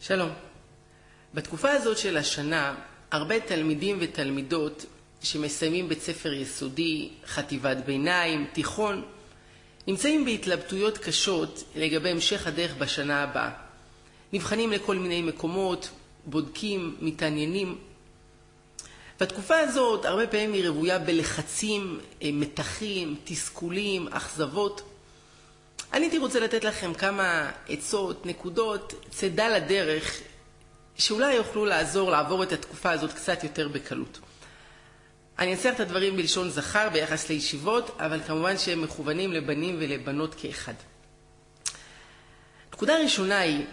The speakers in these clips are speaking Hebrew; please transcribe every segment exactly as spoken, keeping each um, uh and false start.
שלום. בתקופה הזאת של השנה, הרבה תלמידים ותלמידות שמסיימים בית ספר יסודי, חטיבת ביניים, תיכון, נמצאים בהתלבטויות קשות לגבי המשך הדרך בשנה הבאה. נבחנים לכל מיני מקומות, בודקים, מתעניינים. בתקופה הזאת הרבה פעמים היא רוויה בלחצים, מתחים, תסכולים, אכזבות. אני הייתי רוצה לתת לכם כמה עצות, נקודות, צידה לדרך, שאולי יוכלו לעזור לעבור את התקופה הזאת קצת יותר בקלות. אני אנסח את הדברים בלשון זכר ביחס לישיבות, אבל כמובן שהם מכוונים לבנים ולבנות כאחד. נקודה ראשונה היא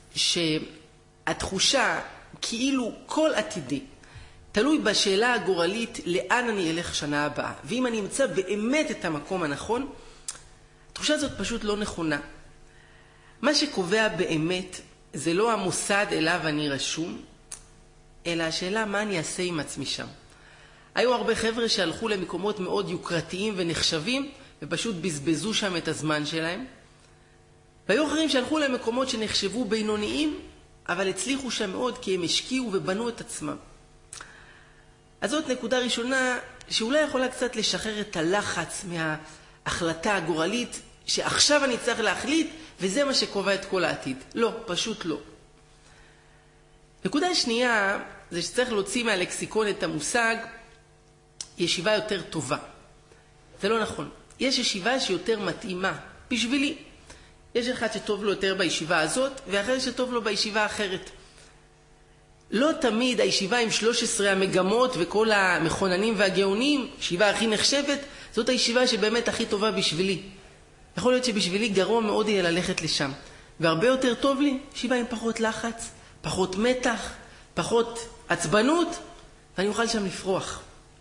שהתחושה כאילו כל עתידי תלוי בשאלה הגורלית לאן אני אלך שנה הבאה. ואם אני אמצא באמת את המקום הנכון, התחושה הזאת פשוט לא נכונה. מה שקובע באמת זה לא המוסד אליו אני רשום, אלא השאלה מה אני אעשה עם עצמי שם. היו הרבה חבר'ה שהלכו למקומות מאוד יוקרתיים ונחשבים, ופשוט בזבזו שם את הזמן שלהם. והיו אחרים שהלכו למקומות שנחשבו בינוניים, אבל הצליחו שם מאוד כי הם השקיעו ובנו את עצמם. אז זאת נקודה ראשונה שאולי יכולה קצת לשחרר את הלחץ מההחלטה הגורלית, שעכשיו אני צריך להחליט וזה מה שקובע את כל העתיד. לא, פשוט לא. נקודה שנייה זה שצריך להוציא מהלקסיקון את המושג ישיבה יותר טובה. זה לא נכון. יש ישיבה שיותר מתאימה בשבילי. יש אחד שטוב לו יותר בישיבה הזאת ואחר שטוב לו בישיבה האחרת. לא תמיד הישיבה עם שלוש עשרה המגמות וכל המכוננים והגאונים, ישיבה הכי נחשבת, זאת הישיבה שבאמת הכי טובה בשבילי. יכול להיות שבשבילי גרוע מאוד יהיה ללכת לשם. והרבה יותר טוב לי, ישיבה עם פחות לחץ, פחות מתח, פחות עצבנות, ואני אוכל שם לפרוח.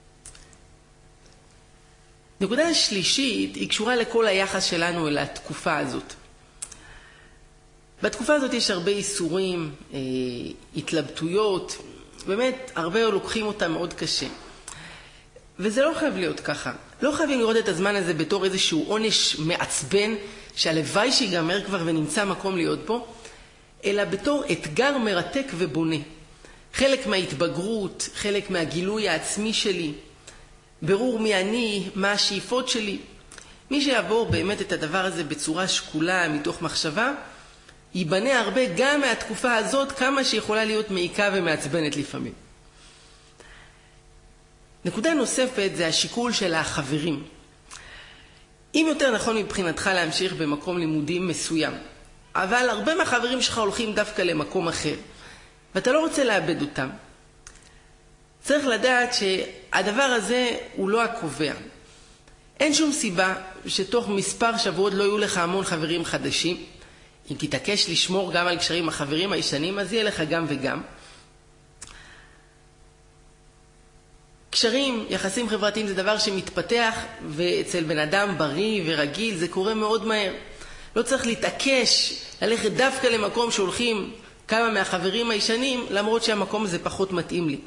נקודה השלישית היא קשורה לכל היחס שלנו אל התקופה הזאת. בתקופה הזאת יש הרבה איסורים, אה, התלבטויות, באמת הרבה לוקחים אותם מאוד קשה. וזה לא חייב להיות ככה. לא חייבים לראות את הזמן הזה בתור איזשהו עונש מעצבן, שהלוואי שיגמר כבר ונמצא מקום להיות בו, אלא בתור אתגר מרתק ובונה. חלק מההתבגרות, חלק מהגילוי העצמי שלי, ברור מי אני, מה השאיפות שלי. מי שיעבור באמת את הדבר הזה בצורה שקולה מתוך מחשבה, ייבנה הרבה גם מהתקופה הזאת, כמה שיכולה להיות מעיקה ומעצבנת לפעמים. נקודה נוספת זה השיקול של החברים. אם יותר נכון מבחינתך להמשיך במקום לימודים מסוים, אבל הרבה מהחברים שלך הולכים דווקא למקום אחר, ואתה לא רוצה לאבד אותם, צריך לדעת שהדבר הזה הוא לא הקובע. אין שום סיבה שתוך מספר שבועות לא יהיו לך המון חברים חדשים. אם תתעקש לשמור גם על קשרים החברים הישנים, אז יהיה לך גם וגם. קשרים, יחסים חברתיים זה דבר שמתפתח, ואצל בן אדם בריא ורגיל זה קורה מאוד מהר. לא צריך להתעקש ללכת דווקא למקום שהולכים כמה מהחברים הישנים, למרות שהמקום הזה פחות מתאים לי.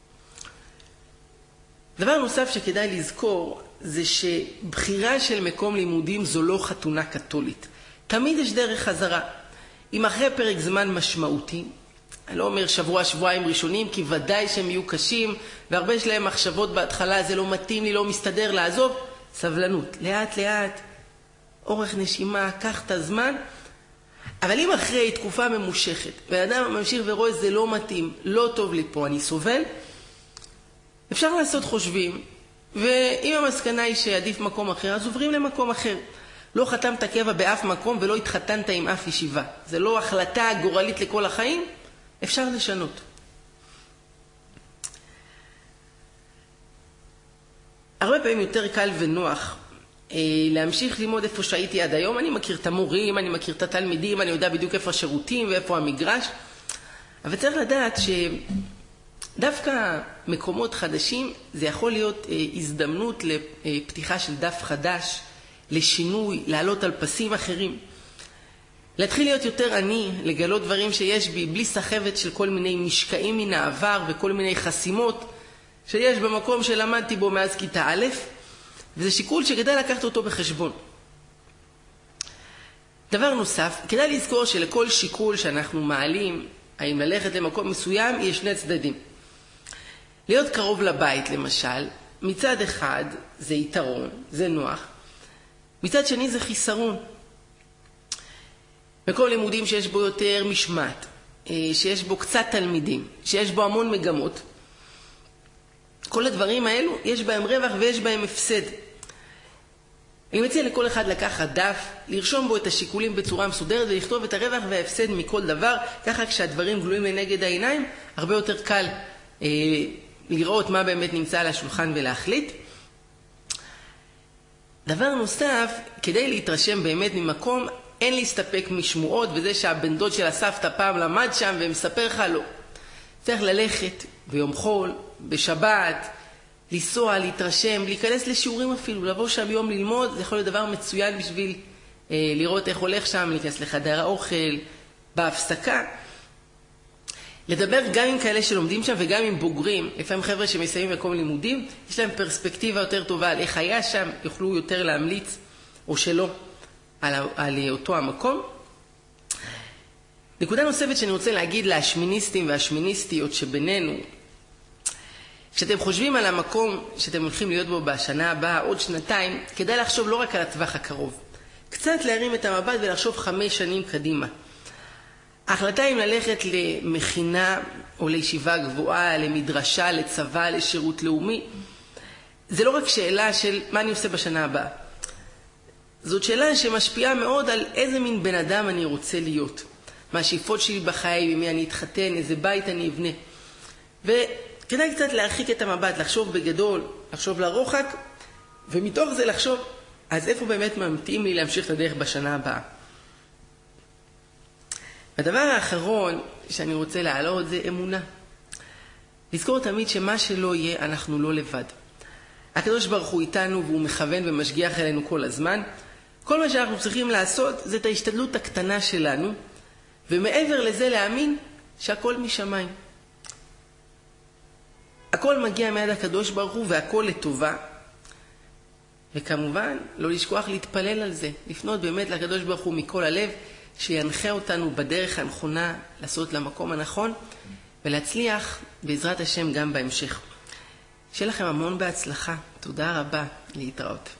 דבר נוסף שכדאי לזכור, זה שבחירה של מקום לימודים זו לא חתונה קתולית. תמיד יש דרך חזרה. אם אחרי פרק זמן משמעותי, אני לא אומר שבוע, שבועיים ראשונים, כי ודאי שהם יהיו קשים, והרבה יש להם מחשבות בהתחלה, זה לא מתאים לי, לא מסתדר, לעזוב. סבלנות, לאט לאט, אורך נשימה, קח את הזמן. אבל אם אחרי תקופה ממושכת, ואדם ממשיך ורואה, זה לא מתאים, לא טוב לי פה, אני סובל, אפשר לעשות חושבים, ואם המסקנה היא שעדיף מקום אחר, אז עוברים למקום אחר. לא חתמת קבע באף מקום ולא התחתנת עם אף ישיבה. זה לא החלטה גורלית לכל החיים, אפשר לשנות. הרבה פעמים יותר קל ונוח אה, להמשיך ללמוד איפה שהייתי עד היום. אני מכיר את המורים, אני מכיר את התלמידים, אני יודע בדיוק איפה השירותים ואיפה המגרש. אבל צריך לדעת שדווקא מקומות חדשים זה יכול להיות אה, הזדמנות לפתיחה של דף חדש, לשינוי, לעלות על פסים אחרים. להתחיל להיות יותר עני, לגלות דברים שיש בי, בלי סחבת של כל מיני משקעים מן העבר וכל מיני חסימות שיש במקום שלמדתי בו מאז כיתה א', וזה שיקול שכדאי לקחת אותו בחשבון. דבר נוסף, כדאי לזכור שלכל שיקול שאנחנו מעלים, האם ללכת למקום מסוים, יש שני צדדים. להיות קרוב לבית, למשל, מצד אחד זה יתרון, זה נוח. מצד שני זה חיסרון. מקום לימודים שיש בו יותר משמעת, שיש בו קצת תלמידים, שיש בו המון מגמות. כל הדברים האלו, יש בהם רווח ויש בהם הפסד. אני מציע לכל אחד לקחת דף, לרשום בו את השיקולים בצורה מסודרת ולכתוב את הרווח וההפסד מכל דבר, ככה כשהדברים גלויים לנגד העיניים, הרבה יותר קל אה, לראות מה באמת נמצא על השולחן ולהחליט. דבר נוסף, כדי להתרשם באמת ממקום, אין להסתפק משמועות, וזה שהבן דוד של הסבתא פעם למד שם ומספר לך לא. צריך ללכת ביום חול, בשבת, לנסוע, להתרשם, להיכנס לשיעורים אפילו, לבוא שם יום ללמוד, זה יכול להיות דבר מצוין בשביל אה, לראות איך הולך שם, להיכנס לחדר האוכל, בהפסקה. לדבר גם עם כאלה שלומדים שם וגם עם בוגרים, לפעמים חבר'ה שמסיימים מקום לימודים, יש להם פרספקטיבה יותר טובה על איך היה שם, יוכלו יותר להמליץ או שלא על, על אותו המקום. נקודה נוספת שאני רוצה להגיד להשמיניסטים והשמיניסטיות שבינינו, כשאתם חושבים על המקום שאתם הולכים להיות בו בשנה הבאה, עוד שנתיים, כדאי לחשוב לא רק על הטווח הקרוב. קצת להרים את המבט ולחשוב חמש שנים קדימה. ההחלטה אם ללכת למכינה או לישיבה גבוהה, למדרשה, לצבא, לשירות לאומי, זה לא רק שאלה של מה אני עושה בשנה הבאה. זאת שאלה שמשפיעה מאוד על איזה מין בן אדם אני רוצה להיות. מה השאיפות שלי בחיי, במי אני אתחתן, איזה בית אני אבנה. וכדאי קצת להרחיק את המבט, לחשוב בגדול, לחשוב לרוחק, ומתוך זה לחשוב, אז איפה באמת מתאים לי להמשיך את הדרך בשנה הבאה. הדבר האחרון שאני רוצה להעלות זה אמונה. לזכור תמיד שמה שלא יהיה, אנחנו לא לבד. הקדוש ברוך הוא איתנו והוא מכוון ומשגיח אלינו כל הזמן. כל מה שאנחנו צריכים לעשות זה את ההשתדלות הקטנה שלנו, ומעבר לזה להאמין שהכל משמיים. הכל מגיע מיד הקדוש ברוך הוא והכל לטובה. וכמובן, לא לשכוח להתפלל על זה, לפנות באמת לקדוש ברוך הוא מכל הלב, שינחה אותנו בדרך הנכונה לעשות למקום הנכון, ולהצליח בעזרת השם גם בהמשך. שיהיה לכם המון בהצלחה. תודה רבה. להתראות.